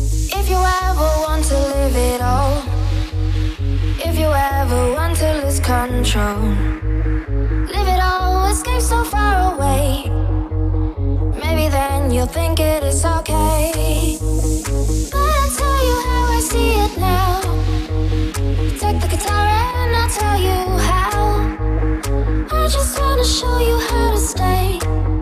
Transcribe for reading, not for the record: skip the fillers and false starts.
If you ever want to live it all, if you ever want to lose control, live it all, escape so far away. Maybe then you'll think it is okay. But I'll tell you how I see it now. Take the guitar and I'll tell you how. I just wanna show you how to stay.